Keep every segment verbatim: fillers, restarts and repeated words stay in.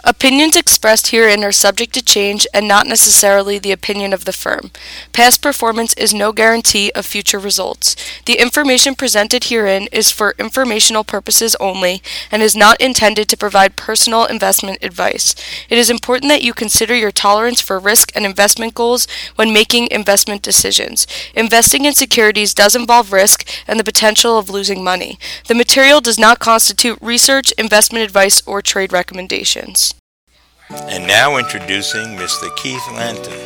Opinions expressed herein are subject to change and not necessarily the opinion of the firm. Past performance is no guarantee of future results. The information presented herein is for informational purposes only and is not intended to provide personal investment advice. It is important that you consider your tolerance for risk and investment goals when making investment decisions. Investing in securities does involve risk and the potential of losing money. The material does not constitute research, investment advice, or trade recommendations. And now introducing Mister Keith Lanton.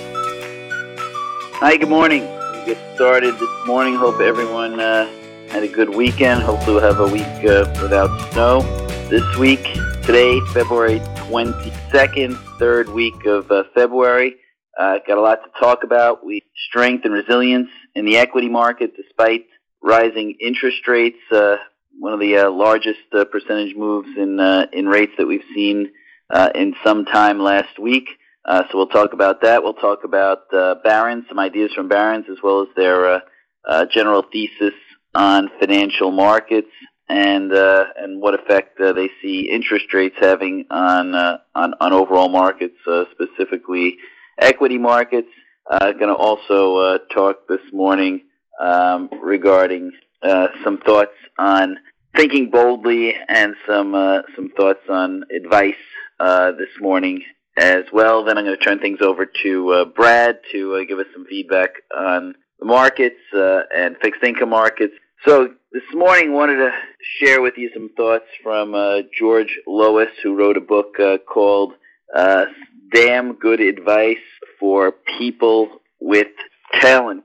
Hi, good morning. We get started this morning. Hope everyone uh, had a good weekend. Hopefully we'll have a week uh, without snow this week. Today, February twenty-second, third week of uh, February. Uh, got a lot to talk about. We strength and resilience in the equity market despite rising interest rates. Uh, one of the uh, largest uh, percentage moves in uh, in rates that we've seen Uh, in some time last week. Uh, so we'll talk about that. We'll talk about uh, Barron's, some ideas from Barron's, as well as their uh, uh, general thesis on financial markets and uh, and what effect uh, they see interest rates having on uh, on, on overall markets, uh, specifically equity markets. Uh, going to also uh, talk this morning um, regarding uh, some thoughts on thinking boldly and some uh, some thoughts on advice Uh, this morning as well. Then I'm going to turn things over to uh, Brad to uh, give us some feedback on the markets uh, and fixed income markets. So this morning I wanted to share with you some thoughts from uh, George Lois, who wrote a book uh, called uh, Damn Good Advice for People with Talent.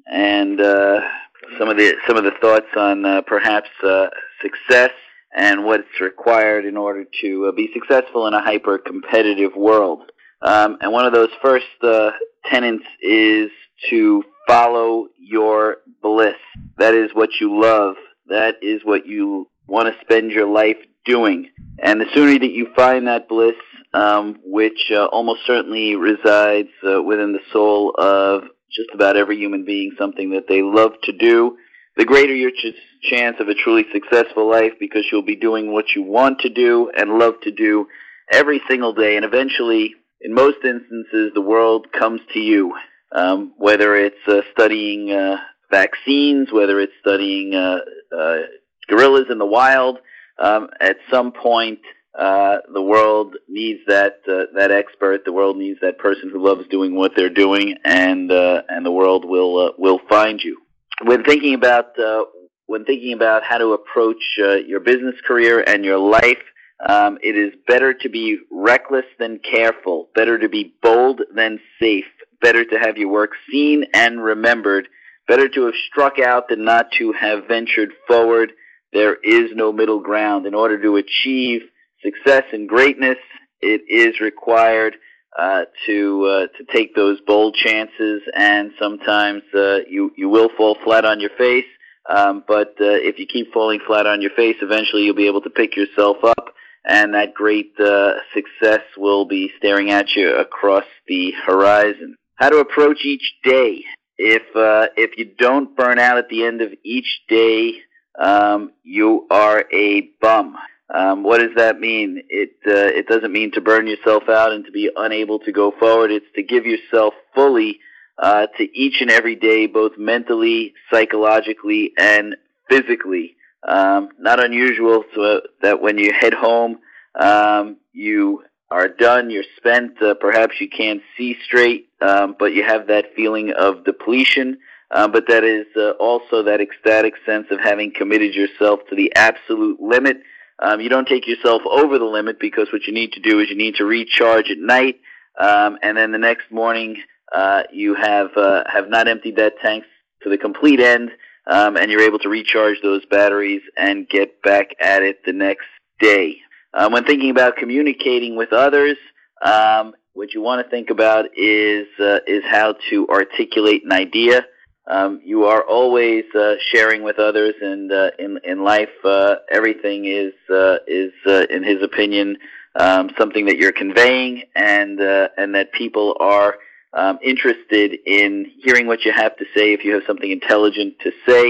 And uh, some of the some of the thoughts on uh, perhaps uh, success and what's required in order to uh, be successful in a hyper-competitive world. Um, and one of those first uh, tenets is to follow your bliss. That is what you love. That is what you want to spend your life doing. And the sooner that you find that bliss, um, which uh, almost certainly resides uh, within the soul of just about every human being, something that they love to do, the greater your ch- chance of a truly successful life, because you'll be doing what you want to do and love to do every single day. And eventually, in most instances, the world comes to you, um, whether it's uh, studying uh, vaccines, whether it's studying uh, uh, gorillas in the wild. Um, at some point, uh, the world needs that uh, that expert. The world needs that person who loves doing what they're doing, and uh, and the world will uh, will find you. When thinking about uh, when thinking about how to approach uh, your business career and your life, um, it is better to be reckless than careful, better to be bold than safe, better to have your work seen and remembered, better to have struck out than not to have ventured forward. There is no middle ground. In order to achieve success and greatness, it is required Uh, to uh, to take those bold chances, and sometimes uh, you you will fall flat on your face. Um, but uh, if you keep falling flat on your face, eventually you'll be able to pick yourself up, and that great uh, success will be staring at you across the horizon. How to approach each day? If uh, if you don't burn out at the end of each day, um, you are a bum. Um, what does that mean? It uh, it doesn't mean to burn yourself out and to be unable to go forward. It's to give yourself fully uh, to each and every day, both mentally, psychologically, and physically. Um, not unusual so that when you head home, um, you are done, you're spent, uh, perhaps you can't see straight, um, but you have that feeling of depletion. Um, but that is uh, also that ecstatic sense of having committed yourself to the absolute limit. Um, you don't take yourself over the limit, because what you need to do is you need to recharge at night, um, and then the next morning uh, you have uh, have not emptied that tank to the complete end, um, and you're able to recharge those batteries and get back at it the next day. Um, when thinking about communicating with others, um, what you want to think about is uh, is how to articulate an idea. Um, you are always uh, sharing with others, and uh, in in life, uh, everything is uh, is uh, in his opinion um, something that you're conveying, and uh, and that people are um, interested in hearing what you have to say. If you have something intelligent to say,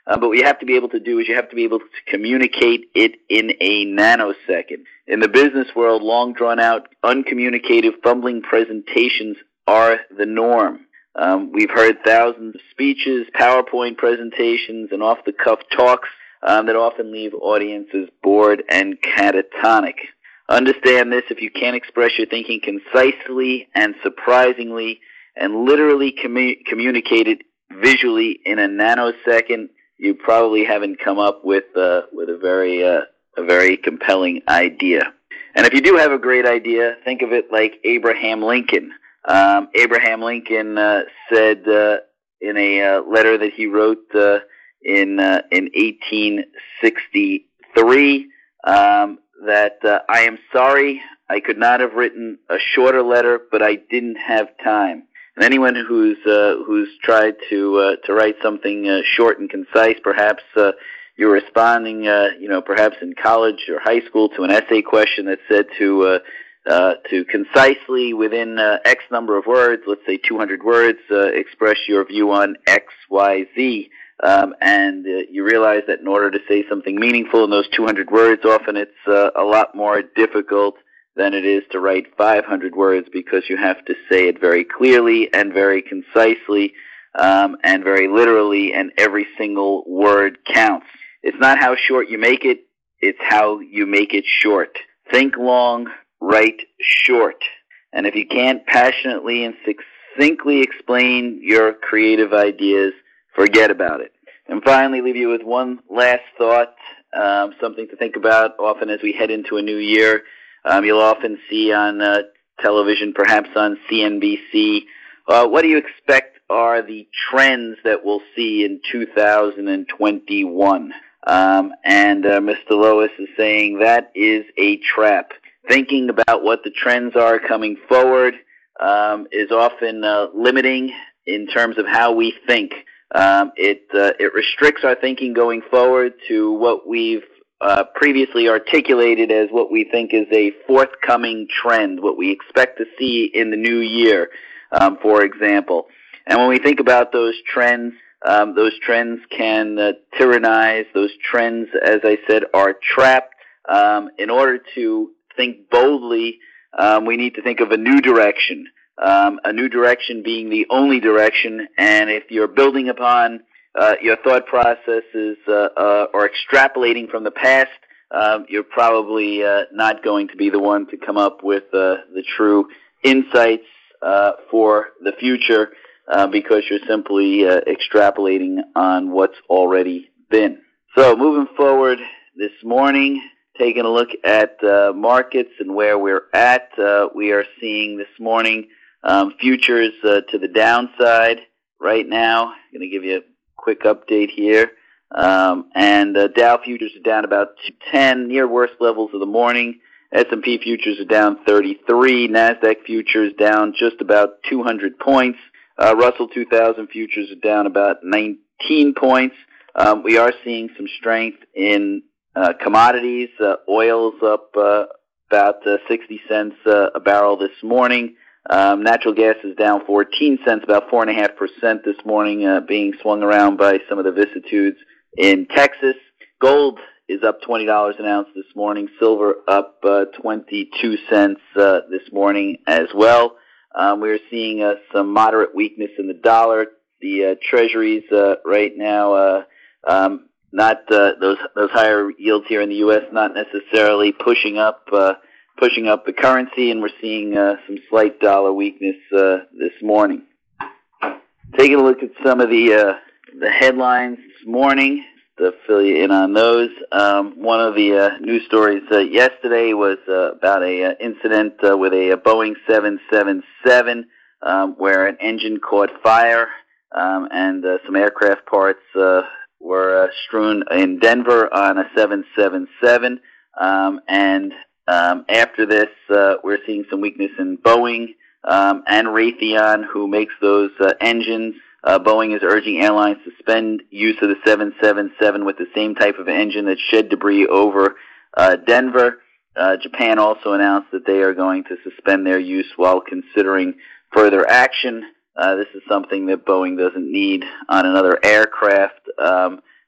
Uh, but what you have to be able to do is you have to be able to communicate it in a nanosecond. In the business world, long drawn-out, uncommunicative, fumbling presentations are the norm. Um, we've heard thousands of speeches, PowerPoint presentations, and off-the-cuff talks um, that often leave audiences bored and catatonic. Understand this: if you can't express your thinking concisely and surprisingly and literally commu- communicate it visually in a nanosecond, you probably haven't come up with uh, with a very uh, a very compelling idea. And if you do have a great idea, think of it like Abraham Lincoln. Um, Abraham Lincoln uh, said uh, in a uh, letter that he wrote uh, in uh, in eighteen sixty-three um, that uh, I am sorry I could not have written a shorter letter, but I didn't have time. And anyone who's uh, who's tried to uh, to write something uh, short and concise, perhaps uh, you're responding, uh, you know, perhaps in college or high school to an essay question that said to uh, uh, to concisely within uh, X number of words, let's say two hundred words, uh, express your view on X, Y, Z. Um, and uh, you realize that in order to say something meaningful in those two hundred words, often it's uh, a lot more difficult than it is to write five hundred words, because you have to say it very clearly and very concisely um, and very literally, and every single word counts. It's not how short you make it, it's how you make it short. Think long, write short. And if you can't passionately and succinctly explain your creative ideas, forget about it. And finally, leave you with one last thought, um, something to think about often as we head into a new year. Um, you'll often see on uh, television, perhaps on C N B C, uh, what do you expect are the trends that we'll see in two thousand twenty-one? Um, and uh, Mister Lois is saying that is a trap. Thinking about what the trends are coming forward um, is often uh, limiting in terms of how we think. Um, it uh, it restricts our thinking going forward to what we've uh, previously articulated as what we think is a forthcoming trend, what we expect to see in the new year, um, for example. And when we think about those trends, um, those trends can uh, tyrannize. Those trends, as I said, are trapped. Um, in order to think boldly, um, we need to think of a new direction. Um, a new direction being the only direction, and if you're building upon uh, your thought processes uh, uh, or extrapolating from the past, um, you're probably uh, not going to be the one to come up with uh, the true insights uh, for the future uh, because you're simply uh, extrapolating on what's already been. So moving forward this morning, taking a look at uh, markets and where we're at, uh, we are seeing this morning Um, futures uh, to the downside right now. I'm going to give you a quick update here. Um, and uh, Dow futures are down about two ten, near worst levels of the morning. S and P futures are down thirty-three. NASDAQ futures down just about two hundred points. Uh, Russell two thousand futures are down about nineteen points. Um, we are seeing some strength in uh, commodities. Uh, oil's up uh, about uh, sixty cents uh, a barrel this morning. Um, natural gas is down fourteen cents, about four point five percent this morning, uh, being swung around by some of the vicissitudes in Texas. Gold is up twenty dollars an ounce this morning. Silver up uh, twenty-two cents uh, this morning as well. Um, we're seeing uh, some moderate weakness in the dollar. The uh, treasuries uh, right now, uh, um, not uh, those those higher yields here in the U S, not necessarily pushing up uh, pushing up the currency, and we're seeing uh, some slight dollar weakness uh, this morning. Taking a look at some of the uh, the headlines this morning to fill you in on those. Um, one of the uh, news stories uh, yesterday was uh, about a uh, incident uh, with a, a Boeing seven seventy-seven um, where an engine caught fire um, and uh, some aircraft parts uh, were uh, strewn in Denver on a seven seventy-seven, um, and Um, after this, uh, we're seeing some weakness in Boeing um, and Raytheon, who makes those uh, engines. Uh, Boeing is urging airlines to suspend use of the seven seventy-seven with the same type of engine that shed debris over uh, Denver. Uh, Japan also announced that they are going to suspend their use while considering further action. Uh, this is something that Boeing doesn't need on another aircraft. Um,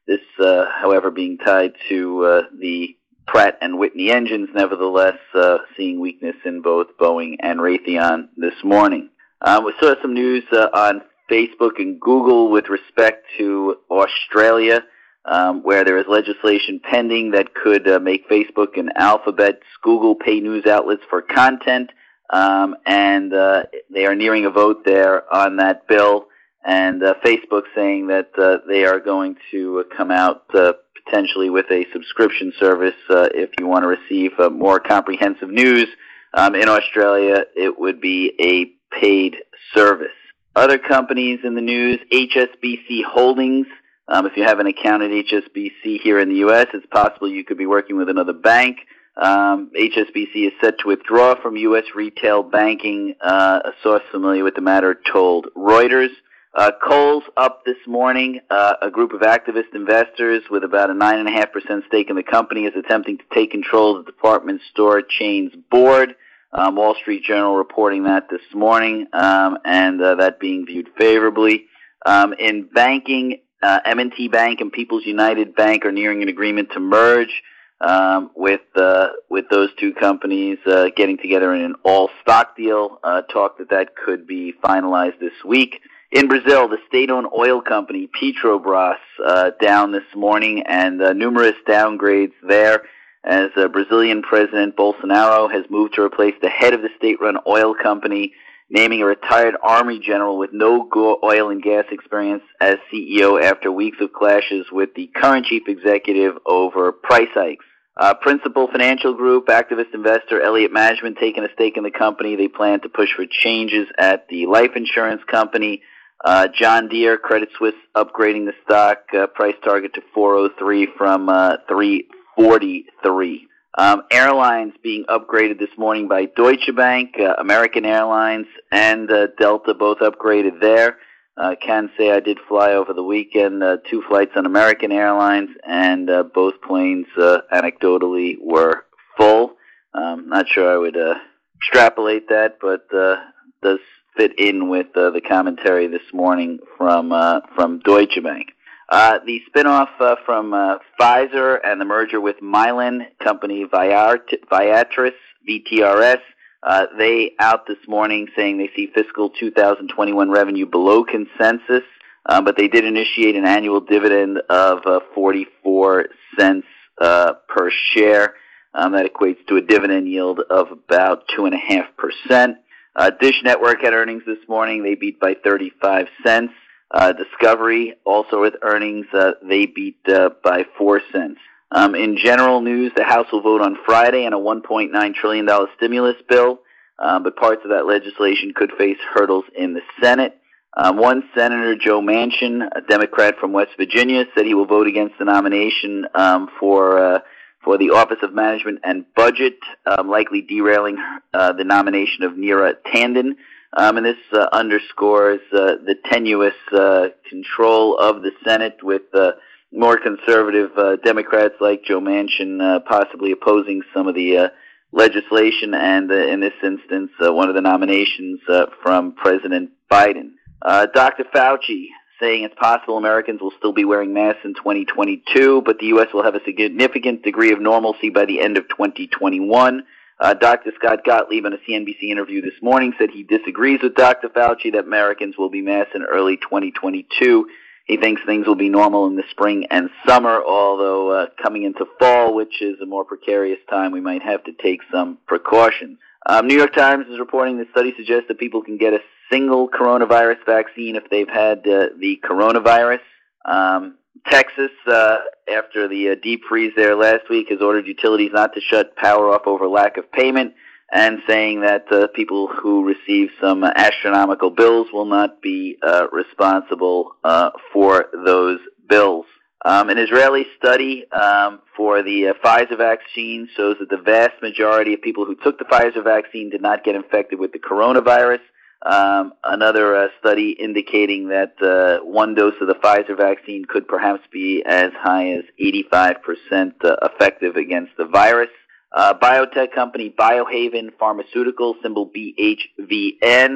This, uh, however, being tied to uh, the Pratt and Whitney engines, nevertheless, uh, seeing weakness in both Boeing and Raytheon this morning. Uh, we saw some news uh, on Facebook and Google with respect to Australia, um, where there is legislation pending that could uh, make Facebook and Alphabet's Google pay news outlets for content, um, and uh, they are nearing a vote there on that bill, and uh, Facebook saying that uh, they are going to uh, come out uh, potentially with a subscription service uh, if you want to receive uh, more comprehensive news. Um, in Australia, it would be a paid service. Other companies in the news, H S B C Holdings. Um, if you have an account at H S B C here in the U S, it's possible you could be working with another bank. Um, H S B C is set to withdraw from U S retail banking. Uh, a source familiar with the matter told Reuters. Uh, Kohl's up this morning. Uh, a group of activist investors with about a nine point five percent stake in the company is attempting to take control of the department store chain's board. Um, Wall Street Journal reporting that this morning, um, and uh, that being viewed favorably. Um, in banking, uh, M and T Bank and People's United Bank are nearing an agreement to merge, um, with uh, with those two companies uh, getting together in an all-stock deal. Uh, talk that that could be finalized this week. In Brazil, the state-owned oil company Petrobras uh, down this morning, and uh, numerous downgrades there, as uh, Brazilian President Bolsonaro has moved to replace the head of the state-run oil company, naming a retired Army general with no go- oil and gas experience as C E O after weeks of clashes with the current chief executive over price hikes. Uh, Principal Financial Group, activist investor Elliott Management taking a stake in the company. They plan to push for changes at the life insurance company. Uh, John Deere, Credit Suisse upgrading the stock uh, price target to four oh three from uh, three forty-three. Um, airlines being upgraded this morning by Deutsche Bank, uh, American Airlines, and uh, Delta both upgraded there. Uh, can say I did fly over the weekend, uh, two flights on American Airlines, and uh, both planes uh, anecdotally were full. Um, not sure I would uh, extrapolate that, but uh, does fit in with uh, the commentary this morning from uh, from Deutsche Bank. Uh, the spinoff uh, from uh, Pfizer and the merger with Mylan company Viart- Viatris, V T R S, uh, they out this morning saying they see fiscal two thousand twenty-one revenue below consensus, um, but they did initiate an annual dividend of uh, forty-four cents uh, per share. Um, that equates to a dividend yield of about two point five percent. Uh, Dish Network had earnings this morning. They beat by thirty-five cents. Uh, Discovery, also with earnings, uh, they beat uh, by four cents. Um, in general news, the House will vote on Friday on a one point nine trillion dollars stimulus bill, um, but parts of that legislation could face hurdles in the Senate. Um, one Senator, Joe Manchin, a Democrat from West Virginia, said he will vote against the nomination um, for uh, for the Office of Management and Budget, um, likely derailing uh, the nomination of Neera Tanden. Um, and this uh, underscores uh, the tenuous uh, control of the Senate, with uh, more conservative uh, Democrats like Joe Manchin uh, possibly opposing some of the uh, legislation, and uh, in this instance, uh, one of the nominations uh, from President Biden. Uh, Doctor Fauci saying it's possible Americans will still be wearing masks in twenty twenty-two, but the U S will have a significant degree of normalcy by the end of twenty twenty-one. Uh, Doctor Scott Gottlieb in a C N B C interview this morning said he disagrees with Doctor Fauci that Americans will be masked in early twenty twenty-two. He thinks things will be normal in the spring and summer, although uh, coming into fall, which is a more precarious time, we might have to take some precautions. Um, New York Times is reporting that study suggests that people can get a single coronavirus vaccine if they've had uh, the coronavirus. Um, Texas, uh, after the uh, deep freeze there last week, has ordered utilities not to shut power off over lack of payment, and saying that uh, people who receive some uh, astronomical bills will not be uh, responsible uh, for those bills. Um, an Israeli study um, for the uh, Pfizer vaccine shows that the vast majority of people who took the Pfizer vaccine did not get infected with the coronavirus. Um, another uh, study indicating that uh, one dose of the Pfizer vaccine could perhaps be as high as eighty-five percent uh, effective against the virus. Uh, biotech company Biohaven Pharmaceutical, symbol B H V N,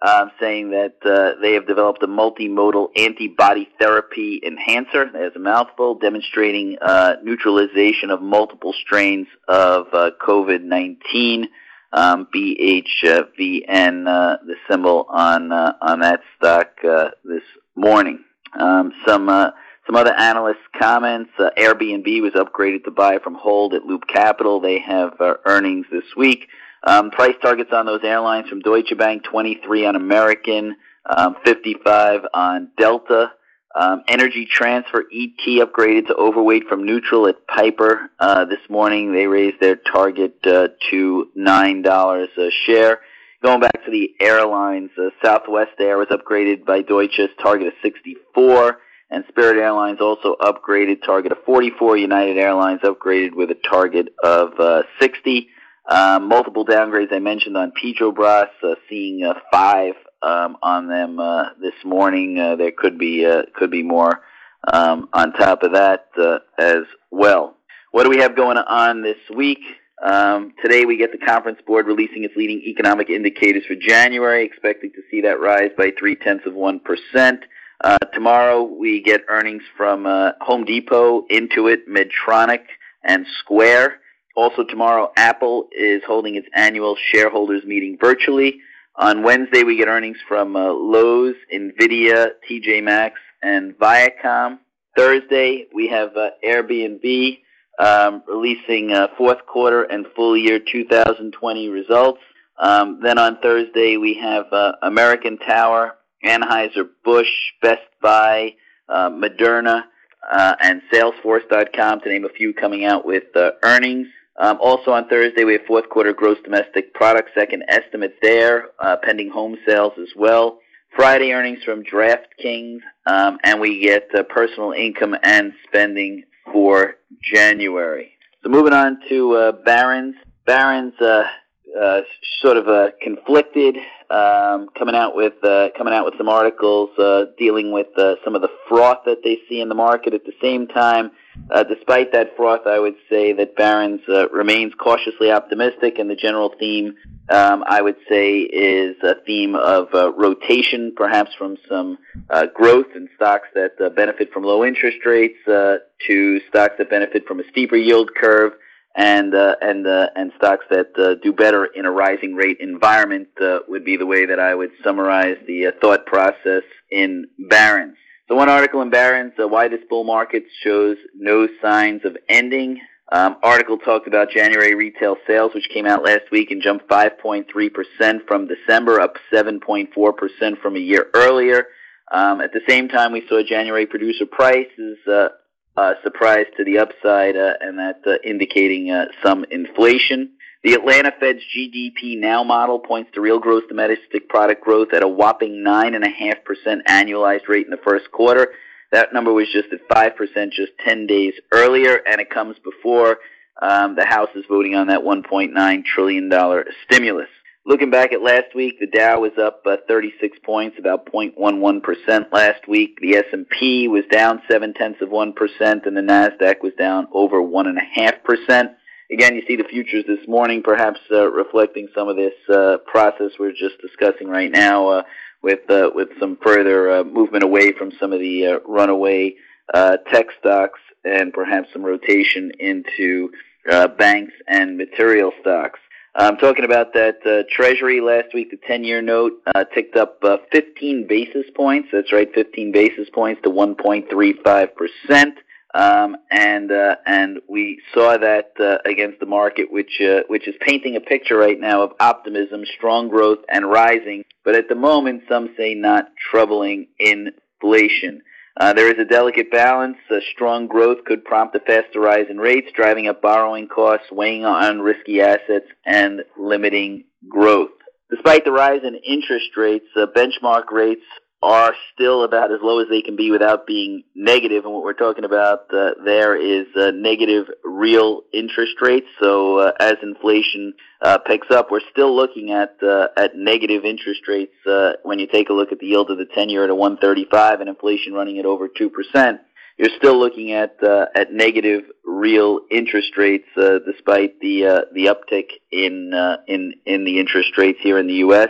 um, saying that uh, they have developed a multimodal antibody therapy enhancer. There's a mouthful, demonstrating uh, neutralization of multiple strains of uh, COVID nineteen. Um, B H V N, uh, the symbol on uh, on that stock uh, this morning. Um, some uh, some other analysts' comments. Uh, Airbnb was upgraded to buy from hold at Loop Capital. They have uh, earnings this week. Um, price targets on those airlines from Deutsche Bank: twenty-three on American, um, fifty-five on Delta. Um, Energy Transfer, E T, upgraded to overweight from neutral at Piper uh, this morning. They raised their target uh, to nine dollars a share. Going back to the airlines, uh, Southwest Air was upgraded by Deutsche's target of sixty-four, and Spirit Airlines also upgraded, target of forty-four. United Airlines upgraded with a target of uh, sixty. Um, multiple downgrades I mentioned on Petrobras, uh, seeing uh, five um, on them uh, this morning. Uh, there could be uh, could be more um, on top of that uh, as well. What do we have going on this week? Um, today we get the Conference Board releasing its leading economic indicators for January, expecting to see that rise by three-tenths of one percent. Uh, tomorrow we get earnings from uh, Home Depot, Intuit, Medtronic, and Square. Also tomorrow, Apple is holding its annual shareholders meeting virtually. On Wednesday, we get earnings from uh, Lowe's, NVIDIA, T J Maxx, and Viacom. Thursday, we have uh, Airbnb um, releasing uh, fourth quarter and full year two thousand twenty results. Um, then on Thursday, we have uh, American Tower, Anheuser-Busch, Best Buy, uh, Moderna, uh, and Salesforce dot com, to name a few, coming out with uh, earnings. Um, also on Thursday, we have fourth quarter gross domestic product, second estimate there, uh, pending home sales as well. Friday, earnings from DraftKings, um, and we get uh, personal income and spending for January. So moving on to uh, Barron's. Barron's uh, uh, sort of uh, conflicted, um, coming out with uh, coming out with some articles uh, dealing with uh, some of the froth that they see in the market. At the same time, Uh, despite that froth, I would say that Barron's uh, remains cautiously optimistic, and the general theme, um, I would say, is a theme of uh, rotation, perhaps from some uh, growth in stocks that uh, benefit from low interest rates uh, to stocks that benefit from a steeper yield curve, and uh, and uh, and stocks that uh, do better in a rising rate environment uh, would be the way that I would summarize the uh, thought process in Barron's. So one article in Barron's, uh, why this bull market shows no signs of ending. Um, article talked about January retail sales, which came out last week and jumped five point three percent from December, up seven point four percent from a year earlier. Um, at the same time, we saw January producer prices uh, uh, surprise to the upside, uh, and that uh, indicating uh, some inflation. The Atlanta Fed's G D P Now model points to real gross domestic product growth at a whopping nine point five percent annualized rate in the first quarter. That number was just at five percent just ten days earlier, and it comes before um, the House is voting on that one point nine trillion dollars stimulus. Looking back at last week, the Dow was up uh, thirty-six points, about zero point one one percent last week. The S and P was down seven-tenths of one percent, and the NASDAQ was down over one point five percent. Again, you see the futures this morning perhaps uh, reflecting some of this uh, process we're just discussing right now, uh, with uh, with some further uh, movement away from some of the uh, runaway uh, tech stocks, and perhaps some rotation into uh, banks and material stocks. I'm talking about that uh, Treasury last week. The ten-year note uh, ticked up uh, fifteen basis points. That's right, fifteen basis points to one point three five percent. Um, and uh, and we saw that uh, against the market, which uh, which is painting a picture right now of optimism, strong growth, and rising. But at the moment, some say not troubling inflation. Uh, there is a delicate balance. Uh, strong growth could prompt a faster rise in rates, driving up borrowing costs, weighing on risky assets, and limiting growth. Despite the rise in interest rates, uh, benchmark rates are still about as low as they can be without being negative, and what we're talking about uh, there is uh, negative real interest rates. So uh, as inflation uh, picks up, we're still looking at uh, at negative interest rates uh, when you take a look at the yield of the ten-year at a one thirty-five and inflation running at over two percent. You're still looking at uh, at negative real interest rates uh, despite the uh, the uptick in uh, in in the interest rates here in the U S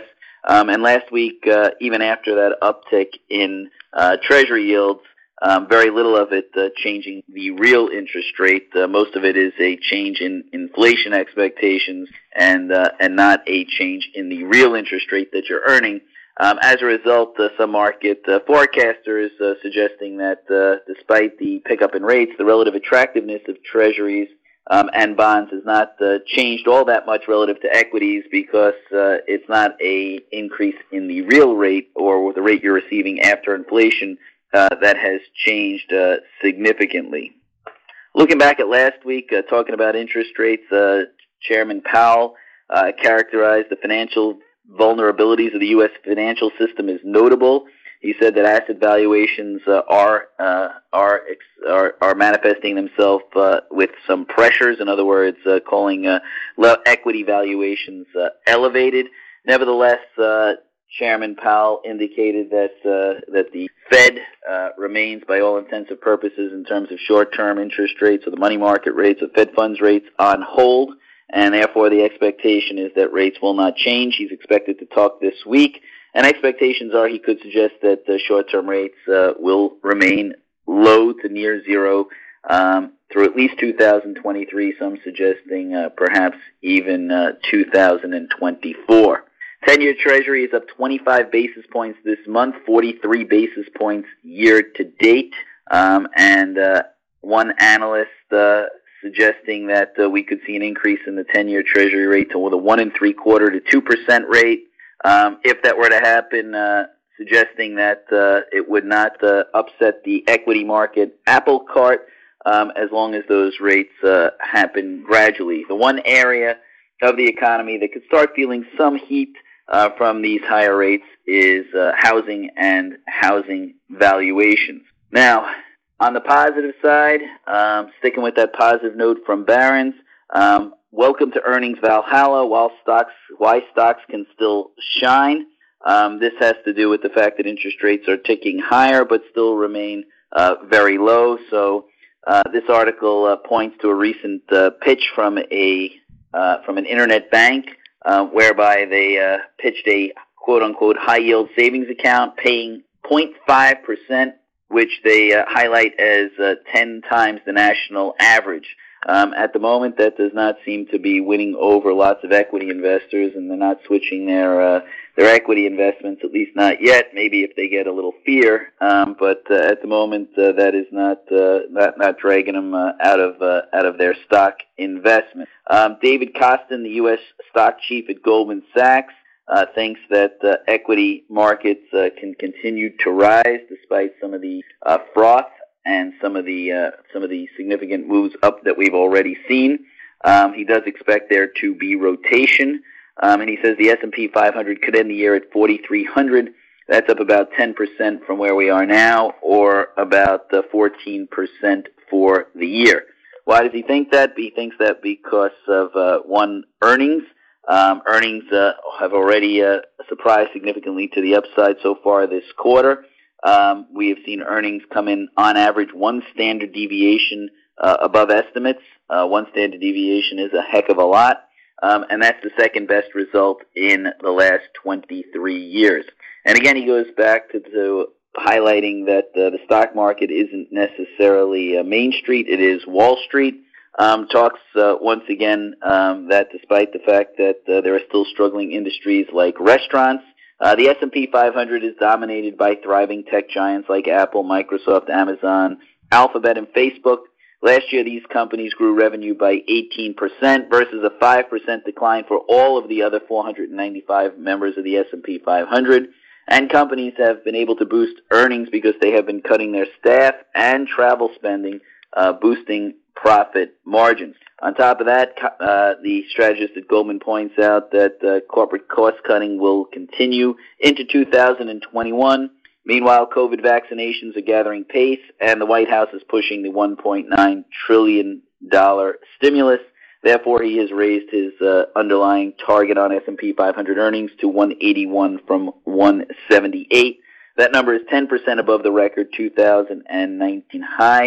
Um, and last week, uh, even after that uptick in uh, Treasury yields, um, very little of it uh, changing the real interest rate. Uh, most of it is a change in inflation expectations and uh, and not a change in the real interest rate that you're earning. Um, as a result, uh, some market uh, forecasters uh, suggesting that uh, despite the pickup in rates, the relative attractiveness of treasuries um, and bonds has not uh, changed all that much relative to equities because uh, it's not a increase in the real rate or the rate you're receiving after inflation uh, that has changed uh, significantly. Looking back at last week, uh, talking about interest rates, uh, Chairman Powell uh, characterized the financial vulnerabilities of the U S financial system is notable. He said that asset valuations uh, are, uh, are are are manifesting themselves uh, with some pressures. In other words, uh, calling uh, equity valuations uh, elevated. Nevertheless, uh, Chairman Powell indicated that uh, that the Fed uh, remains, by all intents and purposes, in terms of short-term interest rates or the money market rates or Fed funds rates, on hold. And therefore, the expectation is that rates will not change. He's expected to talk this week, and expectations are he could suggest that the short-term rates uh, will remain low to near zero um, through at least two thousand twenty-three, some suggesting uh, perhaps even uh, two thousand twenty-four. ten-year Treasury is up twenty-five basis points this month, forty-three basis points year-to-date, um, and uh, one analyst uh, suggesting that uh, we could see an increase in the ten-year Treasury rate to a one and three quarter to two percent rate. Um, if that were to happen, uh, suggesting that uh, it would not uh, upset the equity market apple cart um, as long as those rates uh, happen gradually. The one area of the economy that could start feeling some heat uh, from these higher rates is uh, housing and housing valuations. Now, on the positive side, um, sticking with that positive note from Barron's, um, welcome to earnings Valhalla. While stocks, why stocks can still shine. Um, this has to do with the fact that interest rates are ticking higher, but still remain uh, very low. So uh, this article uh, points to a recent uh, pitch from a uh, from an internet bank, uh, whereby they uh, pitched a quote unquote high yield savings account, paying zero point five percent. Which they uh, highlight as uh, ten times the national average. Um, at the moment, that does not seem to be winning over lots of equity investors, and they're not switching their uh, their equity investments, at least not yet. Maybe if they get a little fear, um, but uh, at the moment, uh, that is not uh, not not dragging them uh, out of uh, out of their stock investment. Um, David Kostin, the U S stock chief at Goldman Sachs, Uh, thinks that uh, equity markets uh, can continue to rise despite some of the uh, froth and some of the uh, some of the significant moves up that we've already seen. Um, he does expect there to be rotation, um, and he says the S and P five hundred could end the year at forty-three hundred. That's up about ten percent from where we are now, or about uh, fourteen percent for the year. Why does he think that? He thinks that because of uh, one, earnings. Um, earnings uh, have already uh, surprised significantly to the upside so far this quarter. Um, we have seen earnings come in on average one standard deviation uh, above estimates. Uh, one standard deviation is a heck of a lot, um, and that's the second best result in the last twenty-three years. And again, he goes back to, to highlighting that uh, the stock market isn't necessarily uh, Main Street, it is Wall Street. Um, talks uh, once again um, that despite the fact that uh, there are still struggling industries like restaurants, uh, the S and P five hundred is dominated by thriving tech giants like Apple, Microsoft, Amazon, Alphabet, and Facebook. Last year, these companies grew revenue by eighteen percent versus a five percent decline for all of the other four hundred ninety-five members of the S and P five hundred. And companies have been able to boost earnings because they have been cutting their staff and travel spending, uh, boosting profit margins. On top of that, uh, the strategist at Goldman points out that uh, corporate cost cutting will continue into two thousand twenty-one. Meanwhile, COVID vaccinations are gathering pace, and the White House is pushing the one point nine trillion dollars stimulus. Therefore, he has raised his uh, underlying target on S and P five hundred earnings to one eighty-one from one seventy-eight. That number is ten percent above the record two thousand nineteen high.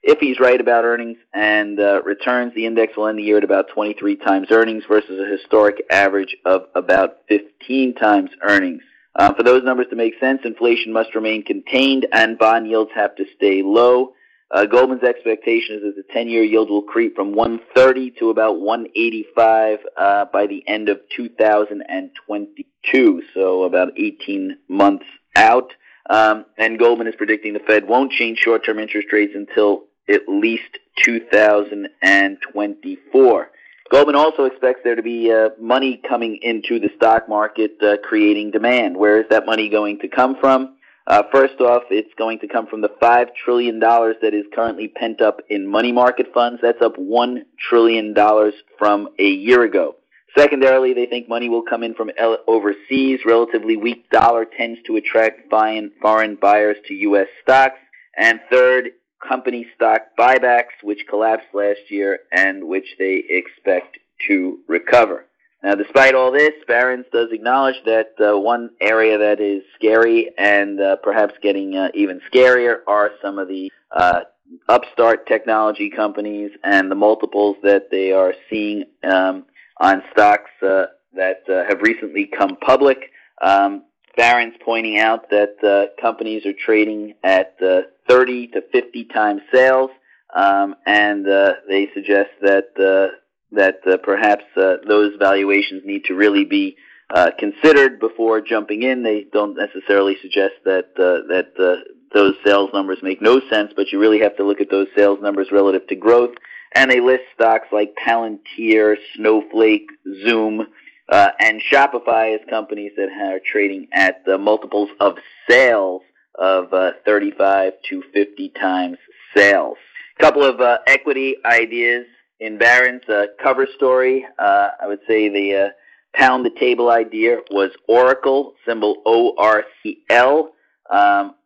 If he's right about earnings and uh, returns, the index will end the year at about twenty-three times earnings versus a historic average of about fifteen times earnings. Uh, for those numbers to make sense, inflation must remain contained and bond yields have to stay low. Uh, Goldman's expectation is that the ten-year yield will creep from one thirty to about one eighty-five uh, by the end of two thousand twenty-two, so about eighteen months out. Um, and Goldman is predicting the Fed won't change short-term interest rates until at least two thousand twenty-four. Goldman also expects there to be uh, money coming into the stock market, uh, creating demand. Where is that money going to come from? Uh, first off, it's going to come from the five trillion dollars that is currently pent up in money market funds. That's up one trillion dollars from a year ago. Secondarily, they think money will come in from overseas. Relatively weak dollar tends to attract foreign buyers to U S stocks. And third, company stock buybacks, which collapsed last year and which they expect to recover. Now, despite all this, Barron's does acknowledge that uh, one area that is scary and uh, perhaps getting uh, even scarier are some of the uh, upstart technology companies and the multiples that they are seeing um, on stocks uh, that uh, have recently come public. Um, Barron's pointing out that uh, companies are trading at uh, thirty to fifty times sales, um, and uh, they suggest that uh, that uh, perhaps uh, those valuations need to really be uh, considered before jumping in. They don't necessarily suggest that uh, that uh, those sales numbers make no sense, but you really have to look at those sales numbers relative to growth. And they list stocks like Palantir, Snowflake, Zoom, uh, and Shopify as companies that are trading at uh, multiples of sales of uh, thirty-five to fifty times sales. A couple of uh, equity ideas in Barron's uh, cover story. Uh, I would say the uh, pound the table idea was Oracle, symbol O R C L. Um,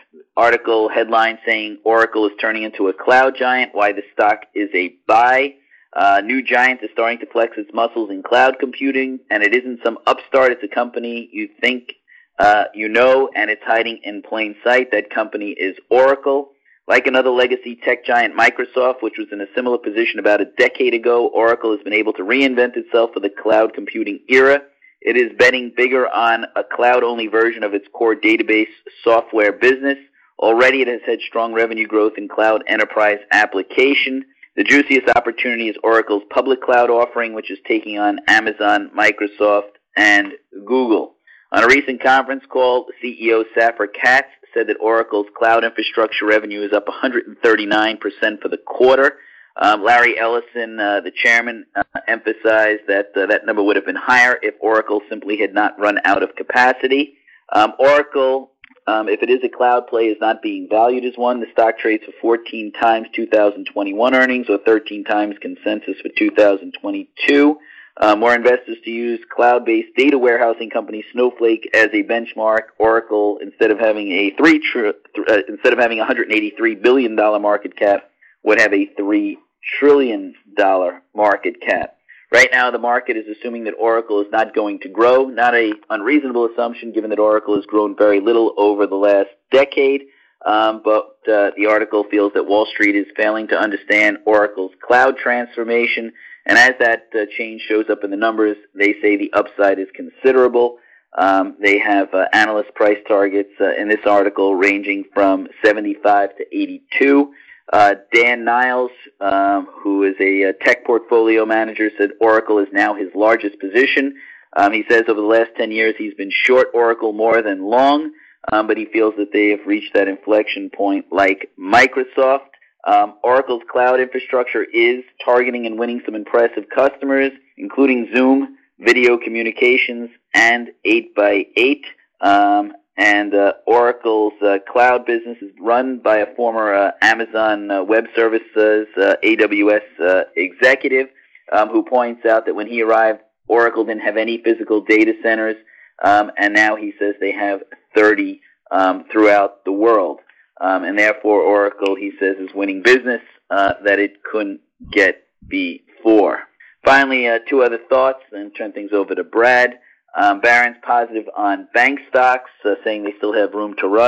article headline saying Oracle is turning into a cloud giant, why the stock is a buy. Uh, new giant is starting to flex its muscles in cloud computing, and it isn't some upstart. It's a company you think uh, you know, and it's hiding in plain sight. That company is Oracle. Like another legacy tech giant, Microsoft, which was in a similar position about a decade ago, Oracle has been able to reinvent itself for the cloud computing era. It is betting bigger on a cloud-only version of its core database software business. Already it has had strong revenue growth in cloud enterprise application. The juiciest opportunity is Oracle's public cloud offering, which is taking on Amazon, Microsoft, and Google. On a recent conference call, C E O Safra Catz said that Oracle's cloud infrastructure revenue is up one hundred thirty-nine percent for the quarter. Um, Larry Ellison, uh, the chairman, uh, emphasized that uh, that number would have been higher if Oracle simply had not run out of capacity. Um, Oracle, um, if it is a cloud play, is not being valued as one. The stock trades for fourteen times two thousand twenty-one earnings or thirteen times consensus for two thousand twenty-two. Uh, more investors to use cloud-based data warehousing company Snowflake as a benchmark. Oracle, instead of having a three tr- th- uh, instead of having a one hundred eighty-three billion dollars market cap, would have a three trillion dollars market cap. Right now, the market is assuming that Oracle is not going to grow. Not a unreasonable assumption, given that Oracle has grown very little over the last decade. Um, but uh, the article feels that Wall Street is failing to understand Oracle's cloud transformation. And as that uh, change shows up in the numbers, they say the upside is considerable. Um, they have uh, analyst price targets uh, in this article ranging from seventy-five to eighty-two. Uh, Dan Niles, um, who is a, a tech portfolio manager, said Oracle is now his largest position. Um, he says over the last ten years he's been short Oracle more than long, um, but he feels that they have reached that inflection point like Microsoft. Um, Oracle's cloud infrastructure is targeting and winning some impressive customers, including Zoom, video communications, and eight by eight. Um, and uh, Oracle's uh, cloud business is run by a former uh, Amazon uh, Web Services uh, A W S uh, executive um, who points out that when he arrived, Oracle didn't have any physical data centers, um, and now he says they have thirty um, throughout the world. Um, and therefore, Oracle, he says, is winning business uh, that it couldn't get before. Finally, uh, two other thoughts, and turn things over to Brad. Um, Barron's positive on bank stocks, uh, saying they still have room to run.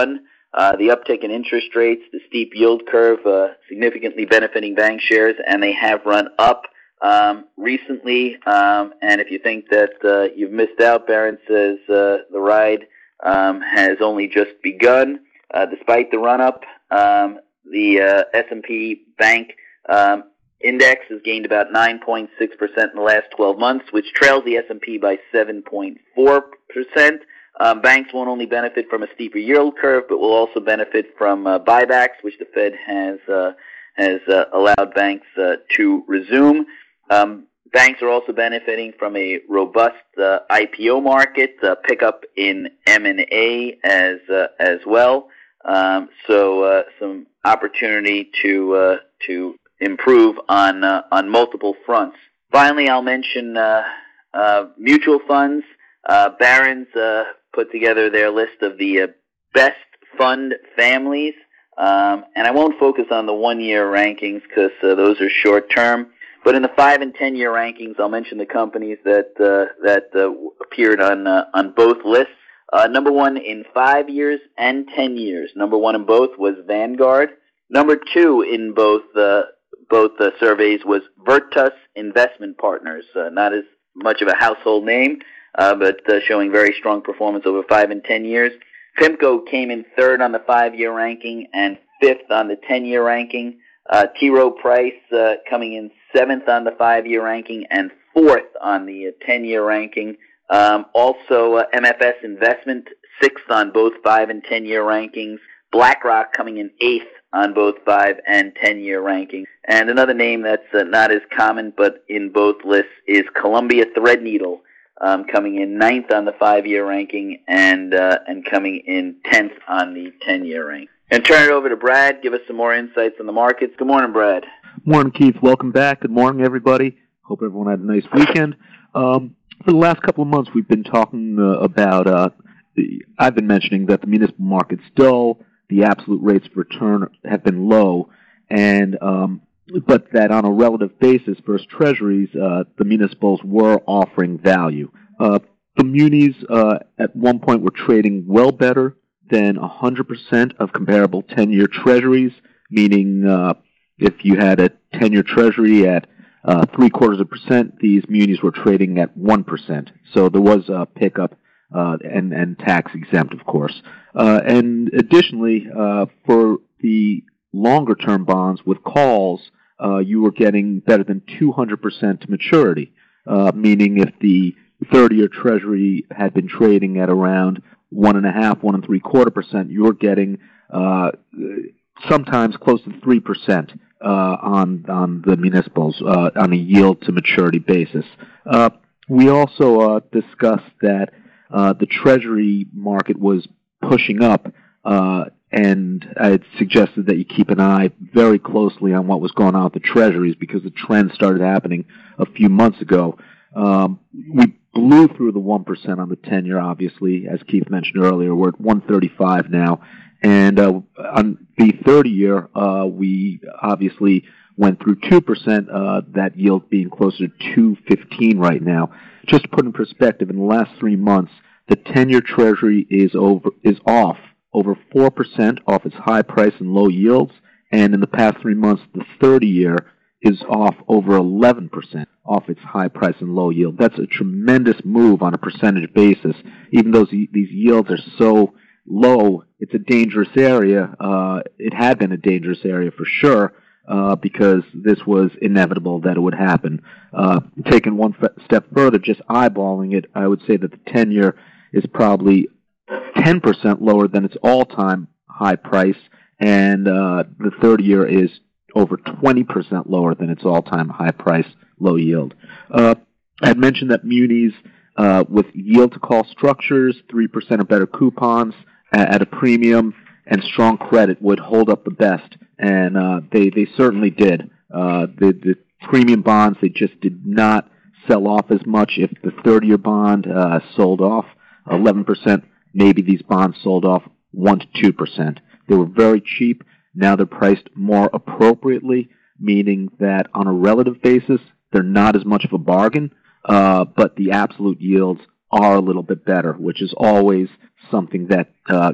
Uh, the uptick in interest rates, the steep yield curve, uh, significantly benefiting bank shares, and they have run up um, recently. Um, and if you think that uh, you've missed out, Barron says uh, the ride um, has only just begun. Uh, despite the run-up, um, the uh, S and P Bank um, Index has gained about nine point six percent in the last twelve months, which trails the S and P by seven point four percent. Um, banks won't only benefit from a steeper yield curve, but will also benefit from uh, buybacks, which the Fed has uh, has uh, allowed banks uh, to resume. Um, banks are also benefiting from a robust uh, I P O market, uh, pickup in M and A as uh, as well. Um, so uh, some opportunity to uh, to improve on uh, on multiple fronts. Finally, I'll mention uh, uh, mutual funds. Uh, Barron's uh, put together their list of the uh, best fund families, um, and I won't focus on the one-year rankings because uh, those are short-term. But in the five and ten-year rankings, I'll mention the companies that uh, that uh, appeared on uh, on both lists. Uh, number one in five years and ten years. Number one in both was Vanguard. Number two in both uh, both uh, surveys was Virtus Investment Partners. Uh, not as much of a household name, uh, but uh, showing very strong performance over five and ten years. PIMCO came in third on the five-year ranking and fifth on the ten-year ranking. Uh, T. Rowe Price uh, coming in seventh on the five-year ranking and fourth on the uh, ten-year ranking. Um, also, uh, M F S Investment, sixth on both five and ten-year rankings. BlackRock coming in eighth on both five and ten-year rankings. And another name that's uh, not as common, but in both lists, is Columbia Threadneedle, um, coming in ninth on the five-year ranking and uh, and coming in tenth on the ten-year ranking. And turn it over to Brad. Give us some more insights on the markets. Good morning, Brad. Morning, Keith. Welcome back. Good morning, everybody. Hope everyone had a nice weekend. Um, for the last couple of months, we've been talking uh, about, uh, the, I've been mentioning that the municipal market's dull, the absolute rates of return have been low, and um, but that on a relative basis versus treasuries, uh, the municipals were offering value. Uh, the munis uh, at one point were trading well better than one hundred percent of comparable ten-year treasuries, meaning uh, if you had a ten-year treasury at uh, three-quarters of a percent, these munis were trading at one percent. So there was a pickup, uh, and, and tax-exempt, of course. Uh, and additionally, uh, for the longer-term bonds with calls, uh, you were getting better than two hundred percent to maturity, uh, meaning if the thirty-year treasury had been trading at around one and a half, one and three quarter percent, you're getting uh, sometimes close to three percent uh, on on the municipals uh, on a yield to maturity basis. Uh, we also uh, discussed that uh, the Treasury market was pushing up, uh, and I had suggested that you keep an eye very closely on what was going on with the Treasuries because the trend started happening a few months ago. Um, we blew through the one percent on the ten-year, obviously, as Keith mentioned earlier. We're at one thirty-five now. And uh, on the thirty-year, uh, we obviously went through two percent, uh, that yield being closer to two fifteen right now. Just to put in perspective, in the last three months, the ten-year Treasury is over is off over four percent off its high price and low yields. And in the past three months, the thirty-year is off over eleven percent off its high price and low yield. That's a tremendous move on a percentage basis. Even though these yields are so low, it's a dangerous area. Uh, it had been a dangerous area for sure uh, because this was inevitable that it would happen. Uh, taking one f- step further, just eyeballing it, I would say that the ten-year is probably ten percent lower than its all-time high price, and uh, the thirty-year is over twenty percent lower than its all-time high price, low yield. Uh, I had mentioned that munis uh, with yield-to-call structures, three percent or better coupons at, at a premium, and strong credit would hold up the best, and uh, they, they certainly did. Uh, the, the premium bonds, they just did not sell off as much. If the thirty-year bond uh, sold off eleven percent, maybe these bonds sold off one to two percent. They were very cheap. Now they're priced more appropriately, meaning that on a relative basis, they're not as much of a bargain, uh, but the absolute yields are a little bit better, which is always something that uh,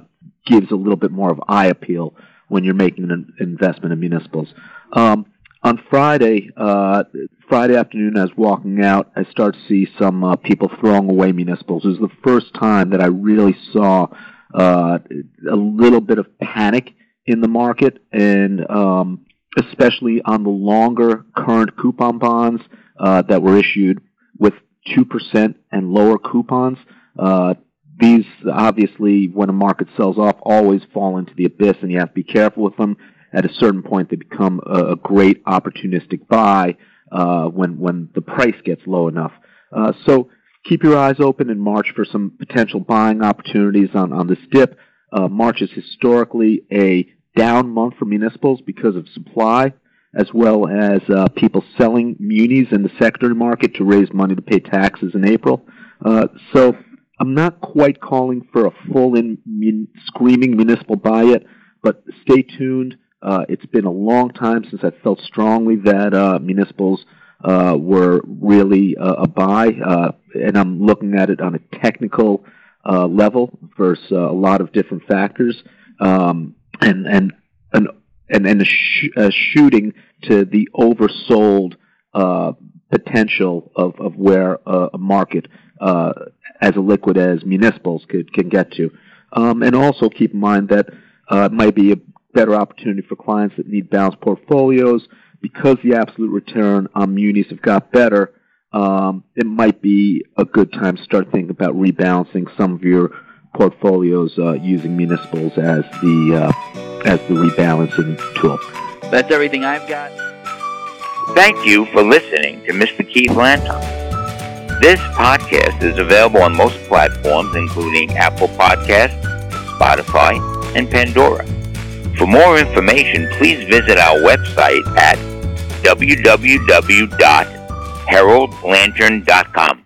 gives a little bit more of eye appeal when you're making an investment in municipals. Um, on Friday, uh, Friday afternoon, I was walking out, I started to see some uh, people throwing away municipals. It was the first time that I really saw uh, a little bit of panic in the market, and um, especially on the longer current coupon bonds uh, that were issued with two percent and lower coupons. Uh, these, obviously, when a market sells off, always fall into the abyss, and you have to be careful with them. At a certain point, they become a, a great opportunistic buy uh, when, when the price gets low enough. Uh, so keep your eyes open in March for some potential buying opportunities on, on this dip. Uh, March is historically a down month for municipals because of supply, as well as uh, people selling munis in the secondary market to raise money to pay taxes in April. Uh, so I'm not quite calling for a full-in mun- screaming municipal buy yet, but stay tuned. Uh, it's been a long time since I felt strongly that uh, municipals uh, were really uh, a buy, uh, and I'm looking at it on a technical uh, level versus uh, a lot of different factors, um, and and and and, and a, sh- a shooting to the oversold uh, potential of, of where uh, a market uh, as illiquid as municipals could can get to, um, and also keep in mind that uh, it might be a better opportunity for clients that need balanced portfolios because the absolute return on munis have got better. Um, it might be a good time to start thinking about rebalancing some of your portfolios uh, using municipals as the uh, as the rebalancing tool. That's everything I've got. Thank you for listening to Mister Keith Lanton. This podcast is available on most platforms, including Apple Podcasts, Spotify, and Pandora. For more information, please visit our website at w w w dot herald lantern dot com.